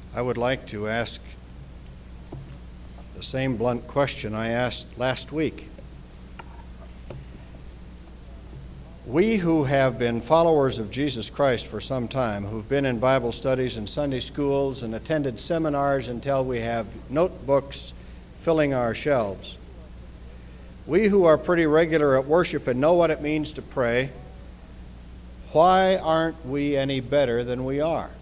I would like to ask the same blunt question I asked last week. We who have been followers of Jesus Christ for some time, who've been in Bible studies and Sunday schools and attended seminars until we have notebooks filling our shelves, we who are pretty regular at worship and know what it means to pray, why aren't we any better than we are?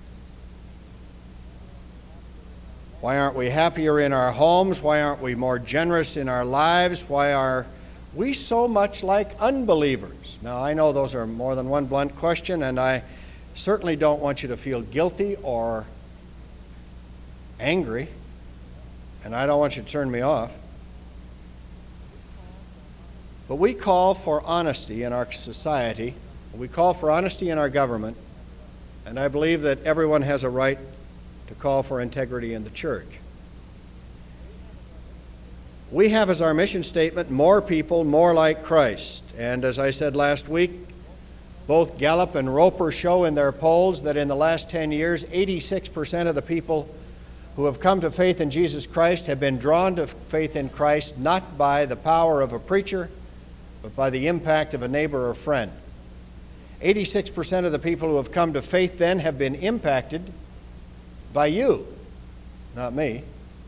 Why aren't we happier in our homes? Why aren't we more generous in our lives? Why are we so much like unbelievers? Now, I know those are more than one blunt question, and I certainly don't want you to feel guilty or angry, and I don't want you to turn me off. But we call for honesty in our society. We call for honesty in our government, and I believe that everyone has a right to call for integrity in the church. We have as our mission statement, more people, more like Christ. And as I said last week, both Gallup and Roper show in their polls that in the last 10 years, 86% of the people who have come to faith in Jesus Christ have been drawn to faith in Christ not by the power of a preacher, but by the impact of a neighbor or friend. 86% of the people who have come to faith then have been impacted by you, not me.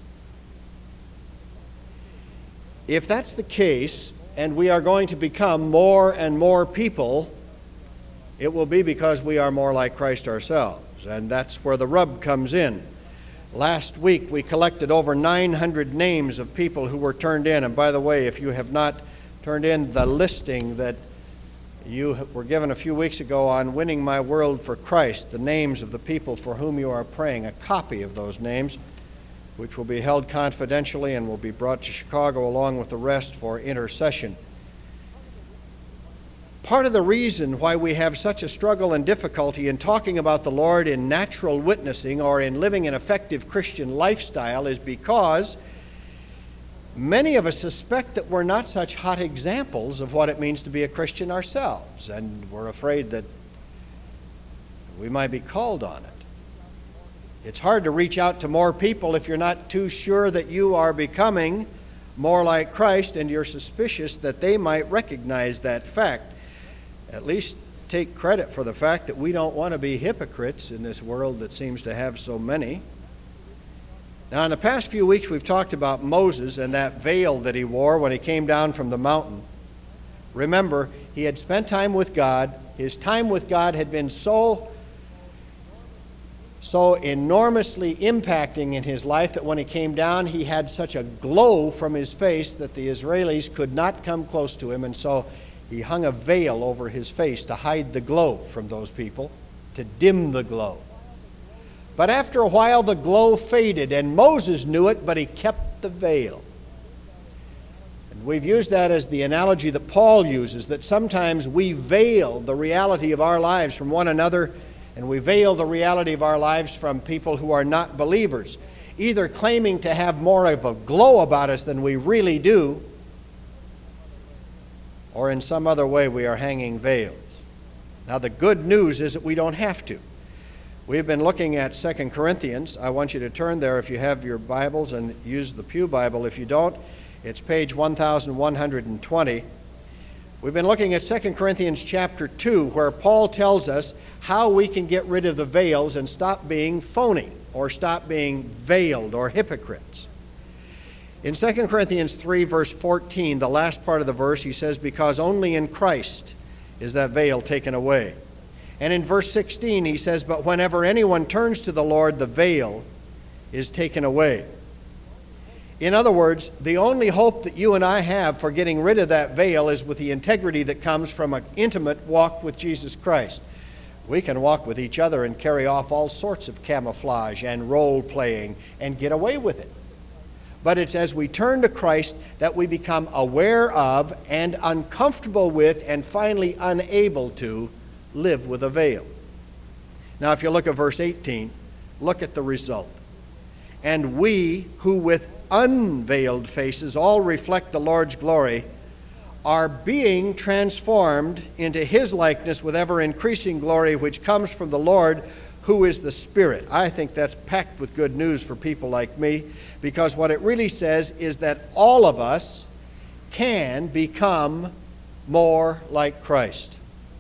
If that's the case, and we are going to become more and more people, it will be because we are more like Christ ourselves, and that's where the rub comes in. Last week, we collected over 900 names of people who were turned in, and by the way, if you have not turned in the listing that you were given a few weeks ago on Winning My World for Christ, the names of the people for whom you are praying, a copy of those names, which will be held confidentially and will be brought to Chicago along with the rest for intercession. Part of the reason why we have such a struggle and difficulty in talking about the Lord in natural witnessing or in living an effective Christian lifestyle is because many of us suspect that we're not such hot examples of what it means to be a Christian ourselves, and we're afraid that we might be called on it. It's hard to reach out to more people if you're not too sure that you are becoming more like Christ, and you're suspicious that they might recognize that fact. At least take credit for the fact that we don't want to be hypocrites in this world that seems to have so many. Now, in the past few weeks, we've talked about Moses and that veil that he wore when he came down from the mountain. Remember, he had spent time with God. His time with God had been so enormously impacting in his life that when he came down, he had such a glow from his face that the Israelis could not come close to him, and so he hung a veil over his face to hide the glow from those people, to dim the glow. But after a while, the glow faded, and Moses knew it, but he kept the veil. And we've used that as the analogy that Paul uses, that sometimes we veil the reality of our lives from one another, and we veil the reality of our lives from people who are not believers, either claiming to have more of a glow about us than we really do, or in some other way we are hanging veils. Now, the good news is that we don't have to. We've been looking at 2 Corinthians. I want you to turn there if you have your Bibles, and use the Pew Bible. If you don't, it's page 1120. We've been looking at 2 Corinthians chapter 2, where Paul tells us how we can get rid of the veils and stop being phony or stop being veiled or hypocrites. In 2 Corinthians 3, verse 14, the last part of the verse, he says, because only in Christ is that veil taken away. And in verse 16, he says, but whenever anyone turns to the Lord, the veil is taken away. In other words, the only hope that you and I have for getting rid of that veil is with the integrity that comes from an intimate walk with Jesus Christ. We can walk with each other and carry off all sorts of camouflage and role-playing and get away with it. But it's as we turn to Christ that we become aware of and uncomfortable with and finally unable to live with a veil. Now, if you look at verse 18, look at the result. And we who with unveiled faces all reflect the Lord's glory are being transformed into his likeness with ever increasing glory, which comes from the Lord, who is the Spirit. I think that's packed with good news for people like me, because what it really says is that all of us can become more like Christ.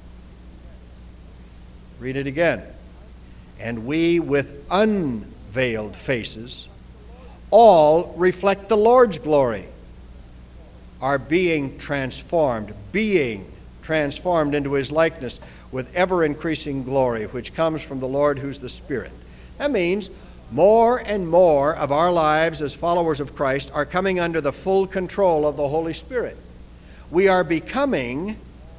Read it again. And we with unveiled faces all reflect the Lord's glory, are being transformed into His likeness with ever-increasing glory, which comes from the Lord who's the Spirit. That means more and more of our lives as followers of Christ are coming under the full control of the Holy Spirit. We are becoming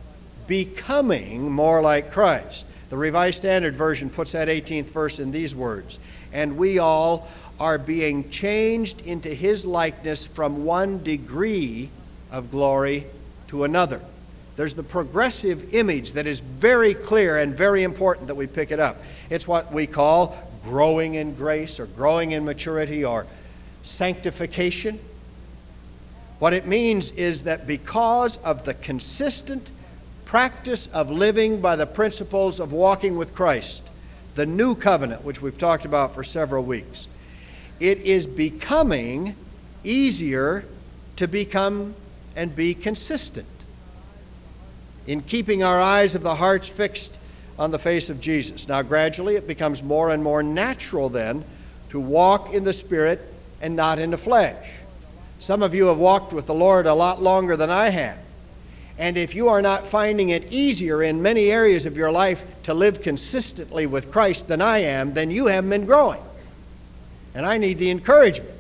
more like Christ. The Revised Standard Version puts that 18th verse in these words, and we all are being changed into His likeness from one degree of glory to another. There's the progressive image that is very clear and very important that we pick it up. It's what we call growing in grace or growing in maturity or sanctification. What it means is that because of the consistent practice of living by the principles of walking with Christ, the new covenant, which we've talked about for several weeks, it is becoming easier to become and be consistent in keeping our eyes of the hearts fixed on the face of Jesus. Now, gradually, it becomes more and more natural then to walk in the Spirit and not in the flesh. Some of you have walked with the Lord a lot longer than I have. And if you are not finding it easier in many areas of your life to live consistently with Christ than I am, then you haven't been growing. And I need the encouragement.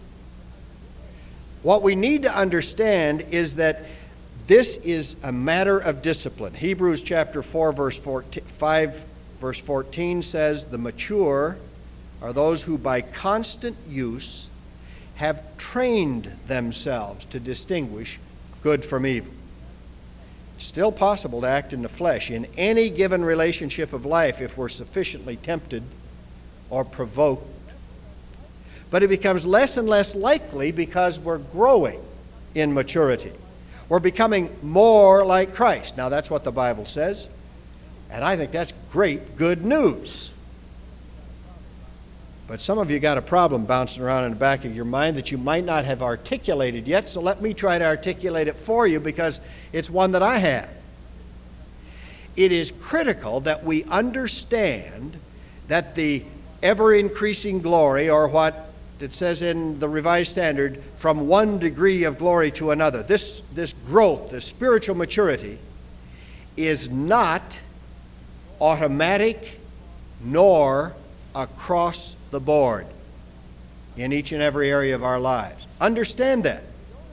What we need to understand is that this is a matter of discipline. Hebrews chapter 4, verse 14 says, "The mature are those who by constant use have trained themselves to distinguish good from evil." It's still possible to act in the flesh in any given relationship of life if we're sufficiently tempted or provoked. But it becomes less and less likely because we're growing in maturity. We're becoming more like Christ. Now, that's what the Bible says, and I think that's great, good news. But some of you got a problem bouncing around in the back of your mind that you might not have articulated yet, so let me try to articulate it for you because it's one that I have. It is critical that we understand that the ever-increasing glory, or what it says in the Revised Standard, from one degree of glory to another. This growth, this spiritual maturity, is not automatic nor across the board in each and every area of our lives. Understand that.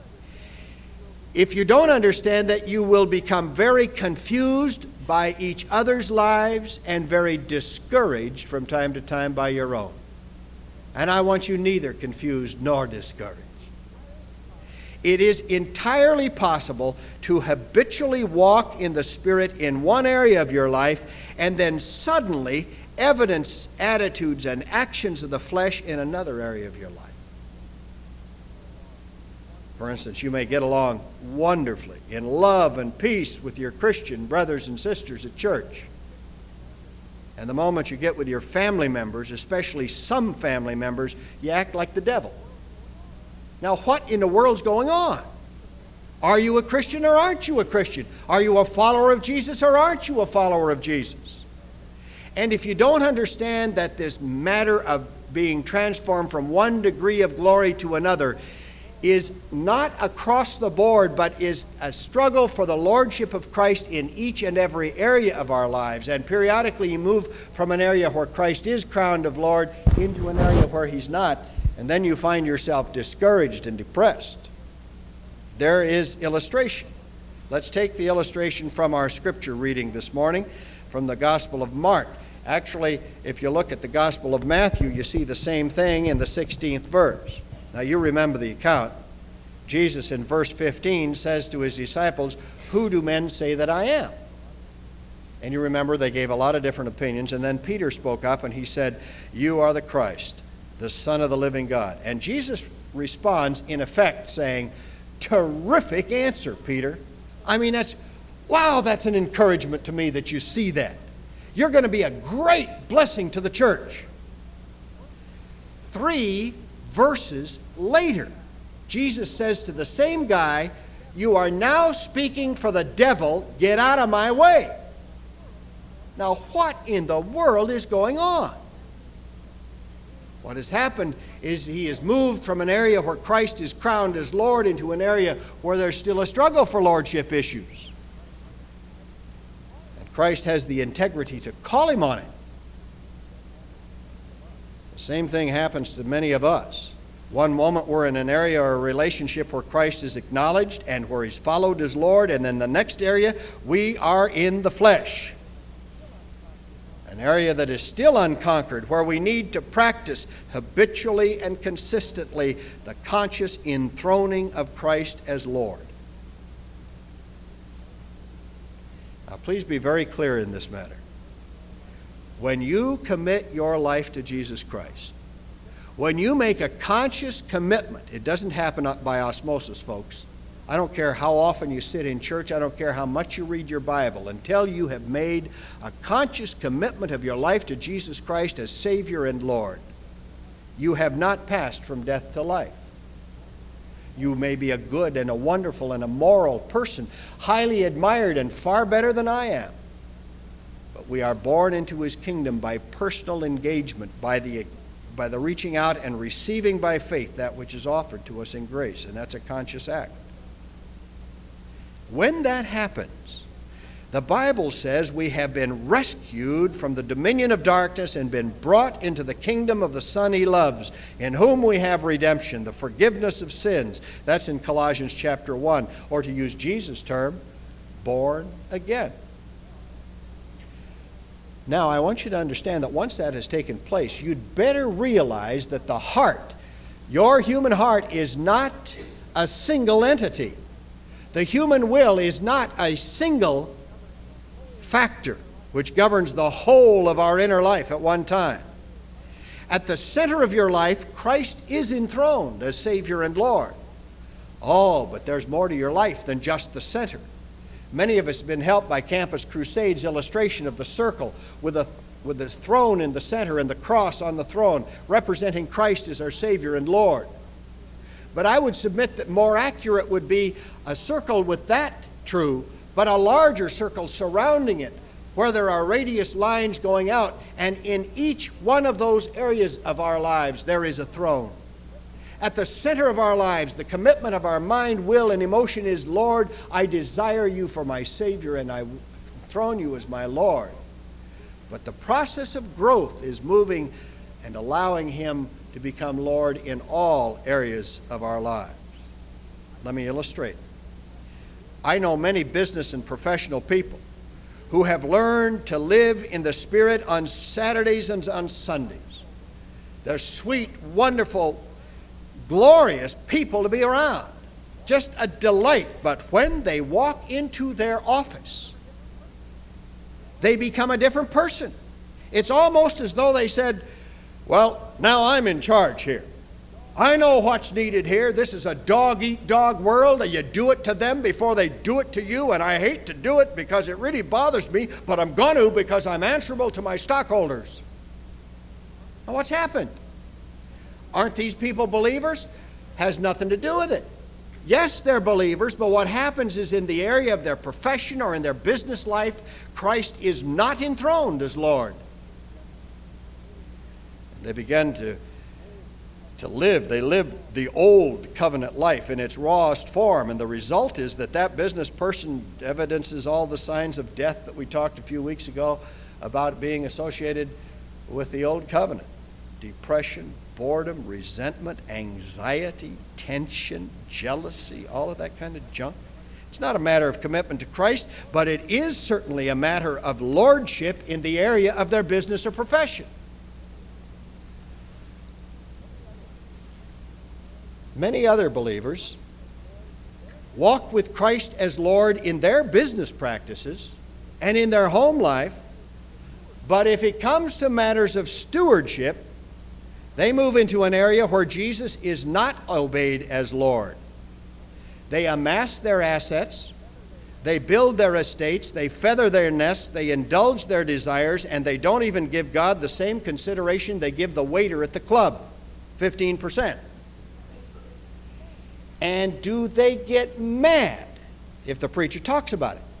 If you don't understand that, you will become very confused by each other's lives and very discouraged from time to time by your own. And I want you neither confused nor discouraged. It is entirely possible to habitually walk in the Spirit in one area of your life and then suddenly evidence attitudes and actions of the flesh in another area of your life. For instance, you may get along wonderfully in love and peace with your Christian brothers and sisters at church. And the moment you get with your family members, especially some family members, you act like the devil. Now, what in the world's going on? Are you a Christian or aren't you a Christian? Are you a follower of Jesus or aren't you a follower of Jesus? And if you don't understand that this matter of being transformed from one degree of glory to another is not across the board, but is a struggle for the lordship of Christ in each and every area of our lives. And periodically you move from an area where Christ is crowned of Lord into an area where He's not, and then you find yourself discouraged and depressed. There is illustration. Let's take the illustration from our scripture reading this morning from the Gospel of Mark. Actually, if you look at the Gospel of Matthew, you see the same thing in the 16th verse. Now, you remember the account. Jesus in verse 15 says to His disciples, "Who do men say that I am?" And you remember they gave a lot of different opinions, and then Peter spoke up and he said, "You are the Christ, the Son of the living God." And Jesus responds in effect saying, "Terrific answer, Peter. I mean, that's an encouragement to me that you see that. You're going to be a great blessing to the church. 3 verses later, Jesus says to the same guy, you are now speaking for the devil. Get out of my way. Now, what in the world is going on? What has happened is he has moved from an area where Christ is crowned as Lord into an area where there's still a struggle for lordship issues. And Christ has the integrity to call him on it. The same thing happens to many of us. One moment we're in an area or a relationship where Christ is acknowledged and where he's followed as Lord, and then the next area we are in the flesh. An area that is still unconquered, where we need to practice habitually and consistently the conscious enthroning of Christ as Lord. Now, please be very clear in this matter. When you commit your life to Jesus Christ, when you make a conscious commitment, it doesn't happen by osmosis, folks. I don't care how often you sit in church. I don't care how much you read your Bible. Until you have made a conscious commitment of your life to Jesus Christ as Savior and Lord, you have not passed from death to life. You may be a good and a wonderful and a moral person, highly admired and far better than I am. But we are born into his kingdom by personal engagement, by the reaching out and receiving by faith that which is offered to us in grace, and that's a conscious act. When that happens, the Bible says we have been rescued from the dominion of darkness and been brought into the kingdom of the Son he loves, in whom we have redemption, the forgiveness of sins. That's in Colossians chapter 1, or to use Jesus' term, born again. Now, I want you to understand that once that has taken place, you'd better realize that the heart, your human heart, is not a single entity. The human will is not a single factor which governs the whole of our inner life at one time. At the center of your life, Christ is enthroned as Savior and Lord. Oh, but there's more to your life than just the center. Many of us have been helped by Campus Crusade's illustration of the circle with the throne in the center and the cross on the throne, representing Christ as our Savior and Lord. But I would submit that more accurate would be a circle with that true, but a larger circle surrounding it, where there are radius lines going out, and in each one of those areas of our lives there is a throne. At the center of our lives, the commitment of our mind, will, and emotion is, Lord, I desire you for my Savior, and I enthrone you as my Lord. But the process of growth is moving and allowing him to become Lord in all areas of our lives. Let me illustrate. I know many business and professional people who have learned to live in the Spirit on Saturdays and on Sundays. They're sweet, wonderful, glorious people to be around. Just a delight. But when they walk into their office, they become a different person. It's almost as though they said, well, now I'm in charge here. I know what's needed here. This is a dog-eat-dog world, and you do it to them before they do it to you, and I hate to do it because it really bothers me, but I'm going to because I'm answerable to my stockholders. Now, what's happened? Aren't these people believers? Has nothing to do with it. Yes, they're believers, but what happens is in the area of their profession or in their business life, Christ is not enthroned as Lord. They begin to live. They live the old covenant life in its rawest form, and the result is that business person evidences all the signs of death that we talked a few weeks ago about being associated with the old covenant. Depression, boredom, resentment, anxiety, tension, jealousy, all of that kind of junk. It's not a matter of commitment to Christ, but it is certainly a matter of lordship in the area of their business or profession. Many other believers walk with Christ as Lord in their business practices and in their home life, but if it comes to matters of stewardship, they move into an area where Jesus is not obeyed as Lord. They amass their assets, They build their estates, they feather their nests, they indulge their desires, and they don't even give God the same consideration they give the waiter at the club, 15%. And do they get mad if the preacher talks about it?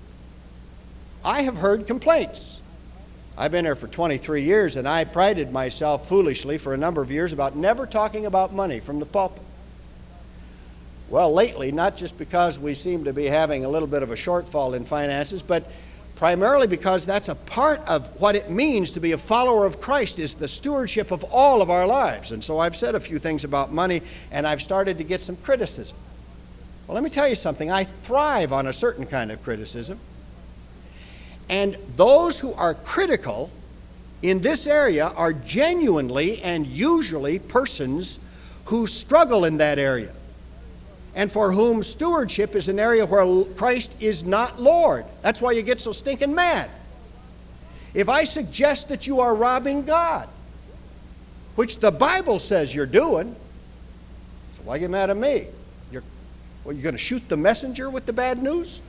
I have heard complaints. I've been here for 23 years, and I prided myself foolishly for a number of years about never talking about money from the pulpit. Well, lately, not just because we seem to be having a little bit of a shortfall in finances, but primarily because that's a part of what it means to be a follower of Christ, is the stewardship of all of our lives. And so I've said a few things about money, and I've started to get some criticism. Well, let me tell you something. I thrive on a certain kind of criticism. And those who are critical in this area are genuinely and usually persons who struggle in that area, and for whom stewardship is an area where Christ is not Lord. That's why you get so stinking mad. If I suggest that you are robbing God, which the Bible says you're doing, so why get mad at me? You're going to shoot the messenger with the bad news?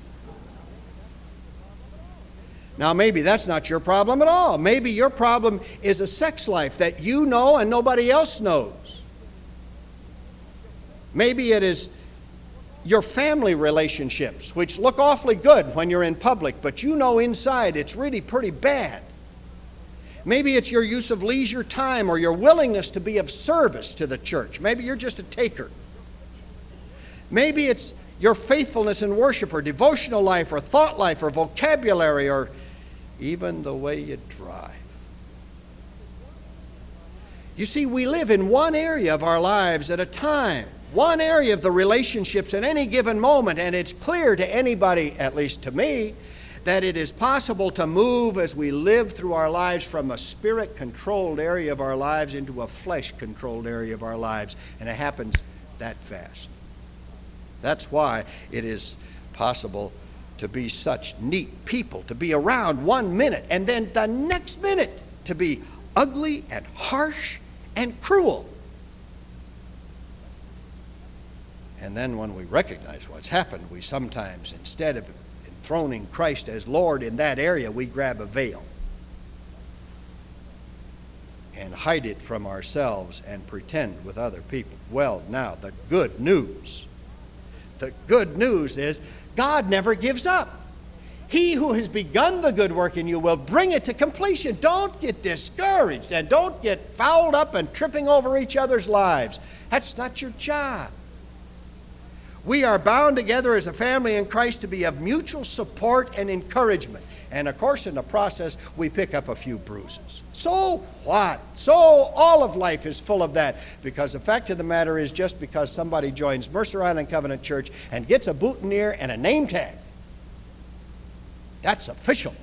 Now, maybe that's not your problem at all. Maybe your problem is a sex life that you know and nobody else knows. Maybe it is your family relationships, which look awfully good when you're in public, but you know inside it's really pretty bad. Maybe it's your use of leisure time or your willingness to be of service to the church. Maybe you're just a taker. Maybe it's your faithfulness in worship or devotional life or thought life or vocabulary or even the way you drive. You see, we live in one area of our lives at a time, one area of the relationships at any given moment, and it's clear to anybody, at least to me, that it is possible to move as we live through our lives from a spirit-controlled area of our lives into a flesh-controlled area of our lives, and it happens that fast. That's why it is possible to be such neat people, to be around 1 minute, and then the next minute to be ugly and harsh and cruel. And then when we recognize what's happened, we sometimes, instead of enthroning Christ as Lord in that area, we grab a veil and hide it from ourselves and pretend with other people. Well, now, the good news is God never gives up. He who has begun the good work in you will bring it to completion. Don't get discouraged and don't get fouled up and tripping over each other's lives. That's not your job. We are bound together as a family in Christ to be of mutual support and encouragement. And of course, in the process, we pick up a few bruises. So what? So all of life is full of that. Because the fact of the matter is, just because somebody joins Mercer Island Covenant Church and gets a boutonniere and a name tag, that's official.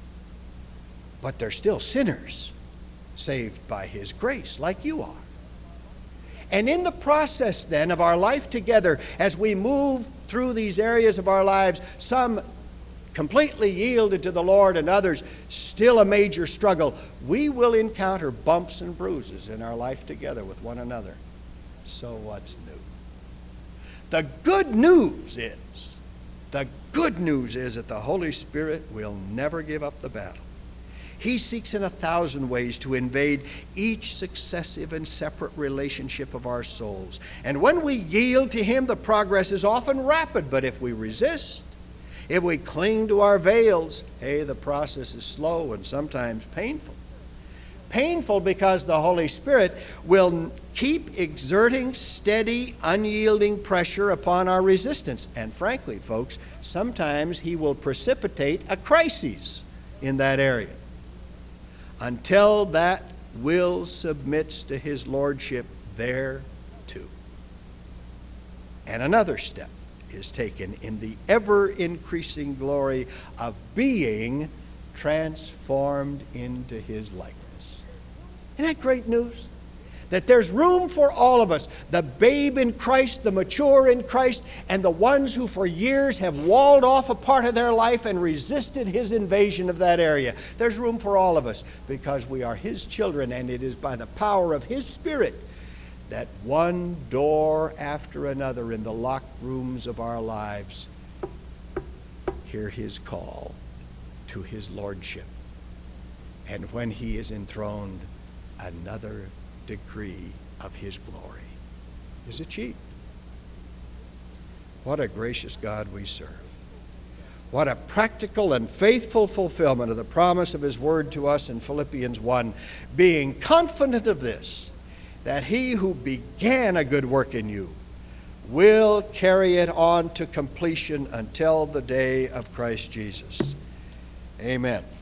But they're still sinners, saved by His grace, like you are. And in the process, then, of our life together, as we move through these areas of our lives, some completely yielded to the Lord and others still a major struggle, we will encounter bumps and bruises in our life together with one another. So what's new? The good news is that the Holy Spirit will never give up the battle. He seeks in 1,000 ways to invade each successive and separate relationship of our souls. And when we yield to Him, the progress is often rapid. But if we resist, if we cling to our veils, the process is slow and sometimes painful. Painful because the Holy Spirit will keep exerting steady, unyielding pressure upon our resistance. And frankly, folks, sometimes He will precipitate a crisis in that area, until that will submits to His lordship there too. And another step is taken in the ever-increasing glory of being transformed into His likeness. Isn't that great news? That there's room for all of us, the babe in Christ, the mature in Christ, and the ones who for years have walled off a part of their life and resisted His invasion of that area. There's room for all of us because we are His children, and it is by the power of His Spirit that one door after another in the locked rooms of our lives hear his call to his lordship. And when he is enthroned, another decree of his glory is achieved. What a gracious God we serve. What a practical and faithful fulfillment of the promise of his word to us in Philippians 1, being confident of this, that he who began a good work in you will carry it on to completion until the day of Christ Jesus. Amen.